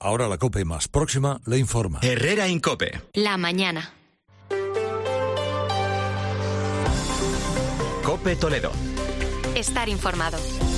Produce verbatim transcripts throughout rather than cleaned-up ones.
Ahora la COPE más próxima le informa. Herrera en COPE. La mañana. COPE Toledo. Estar informado.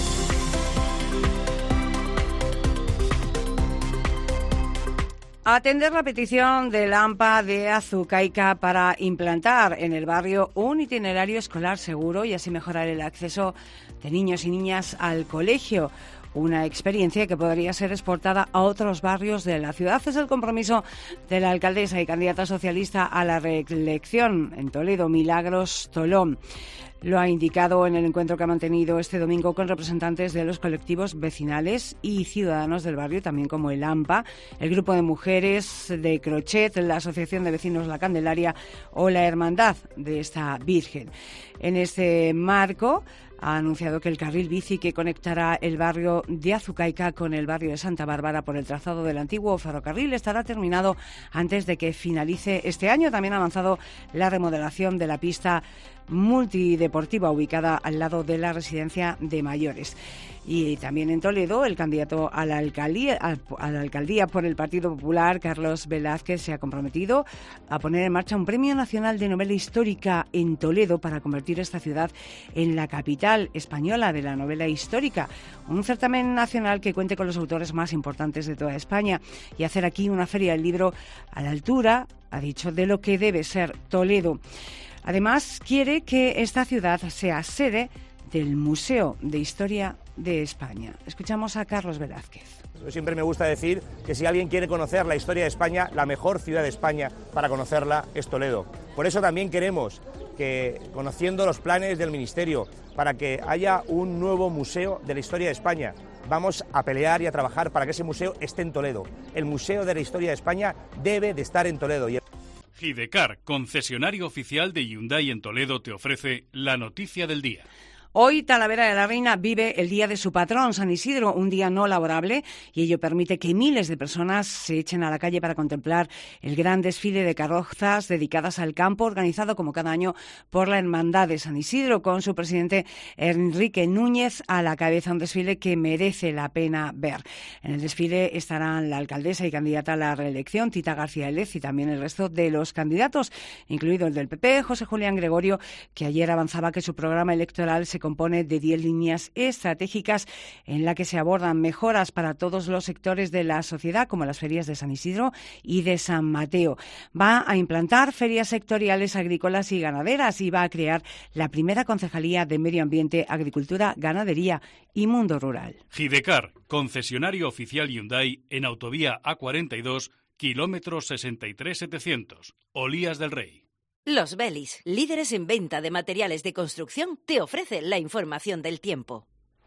Atender la petición del AMPA de Azucaica para implantar en el barrio un itinerario escolar seguro y así mejorar el acceso de niños y niñas al colegio. Una experiencia que podría ser exportada a otros barrios de la ciudad. Es el compromiso de la alcaldesa y candidata socialista a la reelección en Toledo, Milagros Tolón. Lo ha indicado en el encuentro que ha mantenido este domingo con representantes de los colectivos vecinales y ciudadanos del barrio, también como el AMPA, el Grupo de Mujeres de Crochet, la Asociación de Vecinos La Candelaria o la Hermandad de esta Virgen. En este marco ha anunciado que el carril bici que conectará el barrio de Azucaica con el barrio de Santa Bárbara por el trazado del antiguo ferrocarril estará terminado antes de que finalice este año. También ha avanzado la remodelación de la pista multideportiva ubicada al lado de la residencia de mayores. Y también en Toledo, el candidato a la alcaldía, a la alcaldía por el Partido Popular, Carlos Velázquez, se ha comprometido a poner en marcha un Premio Nacional de Novela Histórica en Toledo para convertir esta ciudad en la capital española de la novela histórica. Un certamen nacional que cuente con los autores más importantes de toda España y hacer aquí una feria del libro a la altura, ha dicho, de lo que debe ser Toledo. Además, quiere que esta ciudad sea sede del Museo de Historia de España. Escuchamos a Carlos Velázquez. Siempre me gusta decir que si alguien quiere conocer la historia de España, la mejor ciudad de España para conocerla es Toledo. Por eso también queremos que, conociendo los planes del Ministerio, para que haya un nuevo museo de la historia de España, vamos a pelear y a trabajar para que ese museo esté en Toledo. El Museo de la Historia de España debe de estar en Toledo. Gidecar, concesionario oficial de Hyundai en Toledo, te ofrece la noticia del día. Hoy Talavera de la Reina vive el día de su patrón, San Isidro, un día no laborable, y ello permite que miles de personas se echen a la calle para contemplar el gran desfile de carrozas dedicadas al campo, organizado como cada año por la Hermandad de San Isidro, con su presidente Enrique Núñez a la cabeza, un desfile que merece la pena ver. En el desfile estarán la alcaldesa y candidata a la reelección, Tita García Lez, y también el resto de los candidatos, incluido el del P P, José Julián Gregorio, que ayer avanzaba que su programa electoral se compone de diez líneas estratégicas en la que se abordan mejoras para todos los sectores de la sociedad, como las ferias de San Isidro y de San Mateo. Va a implantar ferias sectoriales agrícolas y ganaderas y va a crear la primera concejalía de Medio Ambiente, Agricultura, Ganadería y Mundo Rural. Gidecar, concesionario oficial Hyundai en autovía A cuarenta y dos, kilómetro sesenta y tres setecientos, Olías del Rey. Los Belis, líderes en venta de materiales de construcción, te ofrece la información del tiempo.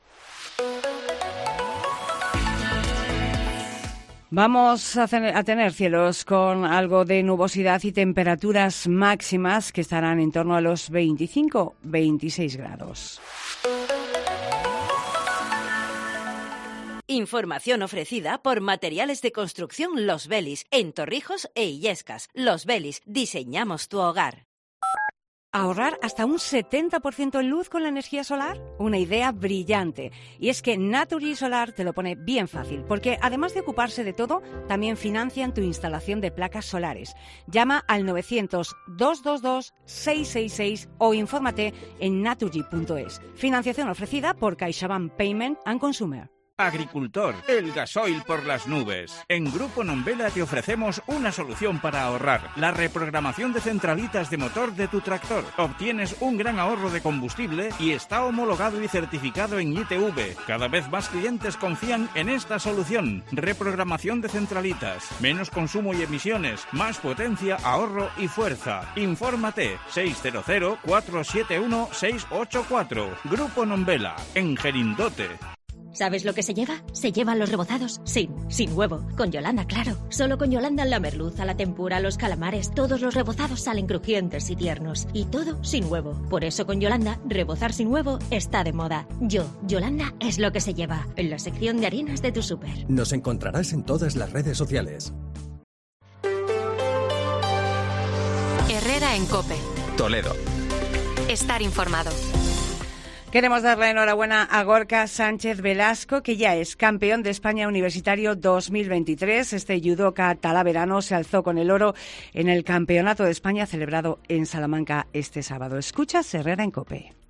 Vamos a tener cielos con algo de nubosidad y temperaturas máximas que estarán en torno a los veinticinco a veintiséis grados. Información ofrecida por Materiales de Construcción Los Belis, en Torrijos e Illescas. Los Belis, diseñamos tu hogar. ¿Ahorrar hasta un setenta por ciento en luz con la energía solar? Una idea brillante. Y es que Naturgy Solar te lo pone bien fácil, porque además de ocuparse de todo, también financian tu instalación de placas solares. Llama al novecientos, doscientos veintidós, seiscientos sesenta y seis o infórmate en naturgy punto es. Financiación ofrecida por CaixaBank Payment and Consumer. Agricultor, el gasoil por las nubes. En Grupo Nombela te ofrecemos una solución para ahorrar. La reprogramación de centralitas de motor de tu tractor. Obtienes un gran ahorro de combustible y está homologado y certificado en I T V. Cada vez más clientes confían en esta solución. Reprogramación de centralitas. Menos consumo y emisiones. Más potencia, ahorro y fuerza. Infórmate. seis cero cero, cuatro siete uno, seis ocho cuatro. Grupo Nombela. En Gerindote. ¿Sabes lo que se lleva? Se llevan los rebozados sin, sin huevo. Con Yolanda, claro. Solo con Yolanda la merluza, la tempura, los calamares, todos los rebozados salen crujientes y tiernos. Y todo sin huevo. Por eso con Yolanda, rebozar sin huevo está de moda. Yo, Yolanda, es lo que se lleva. En la sección de harinas de tu súper. Nos encontrarás en todas las redes sociales. Herrera en COPE. Toledo. Estar informado. Queremos darle enhorabuena a Gorka Sánchez Velasco, que ya es campeón de España Universitario dos mil veintitrés. Este judoka talaverano se alzó con el oro en el Campeonato de España celebrado en Salamanca este sábado. Escucha Herrera en COPE.